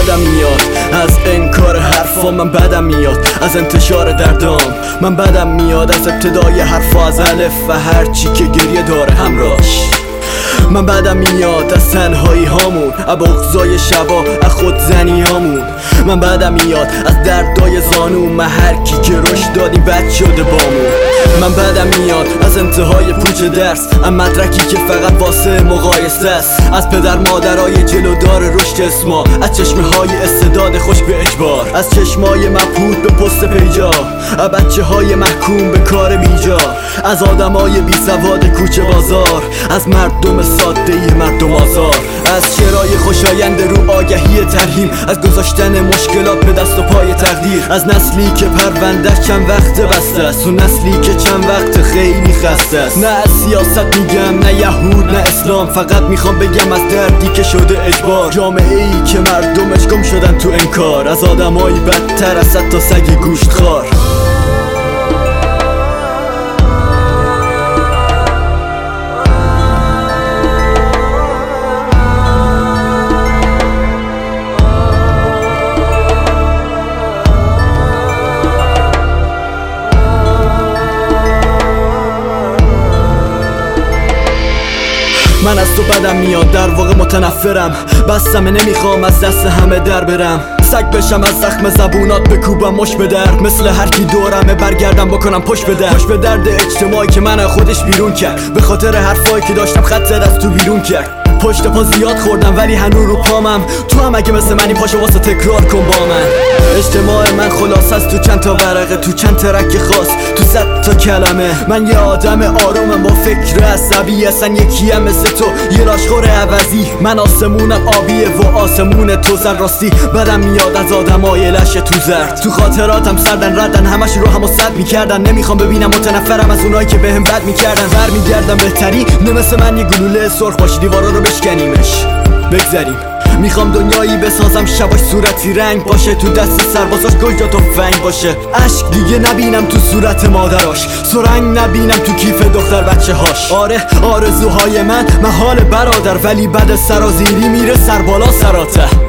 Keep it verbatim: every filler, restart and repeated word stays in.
بدم میاد از انکار حرفا، من بدم میاد از انتشار دردام، من بدم میاد از ابتدای حرفا، از الف و هرچی که گریه داره همراش. من بدم میاد از تنهایی هامون، از بغضای شبا، از خودزنی هامون. من بدم میاد از دردای زانو، من هر کی که رشد دادیم بد شده بامون. من بدم میاد از انتهای پوچ درس، از مدرکی که فقط واسه مقایسه است، از پدر مادرای جلودار رشد اسما، از چشمه های استعداد خوش به اجبار، از چشمای مبهوت به پست پیجا، از بچه های محکوم به کار بیجا، از آدمای بی سواد کوچه بازار، از مردم ساده مردم آزار، از شعرهای خوشایند رو آگهی ترهیم، از گذاشتن مشکلات به دست و پای تقدیر، از نسلی که پروندهش چند وقت بسته است و نسلی که چند وقت خیلی خسته است. نه از سیاست میگم، نه یهود، نه اسلام، فقط میخوام بگم از دردی که شده اجبار، جامعه ای که مردمش گم شدن تو انکار، از آدمایی بدتر از صد تا سگ گوشت خوار. من از تو بدم میاد، در واقع متنفرم، بستمه نمیخوام از دست همه در برم، سگ بشم از زخم زبونات بکوبم مش به درد، مثل هر کی دورمه برگردم بکنم پشت به درد، پشت به درد اجتماعی که من خودش بیرون کرد، به خاطر حرفایی که داشتم خط زد از تو بیرون کرد. پشت پا زیاد خوردم ولی هنوز رو پامم، تو هم اگه مثل منی پاشو واسه تکرار کن با من. اجتماع من خلاص است تو چند تا ورقه، تو چند ترک خاص، تو صد تا کلمه. من یه آدم آرومم با فکر عصبی، اصلا یکی هم مثل تو یه لاشخور عوضی. من آسمونم آبیه و آسمون تو زن راستی، بدم میاد از آدمای لش تو زرد، تو خاطراتم سردن ردن، همش رو همو صد میکردن، نمیخوام ببینم، متنفرم از اونایی که بهم بد میکردن. برمیگردم بهتری، نه مثل من یه گلوله سرخ باشی دیوارا رو بشکنیمش بگذریم. میخوام دنیایی بسازم شباش صورتی رنگ باشه، تو دست سربازاش گل یا تفنگ باشه، عشق دیگه نبینم تو صورت مادراش، سرنگ نبینم تو کیف دختر بچه هاش. آره آرزوهای من محال برادر، ولی بعد سرازیری میره سر بالا سراته.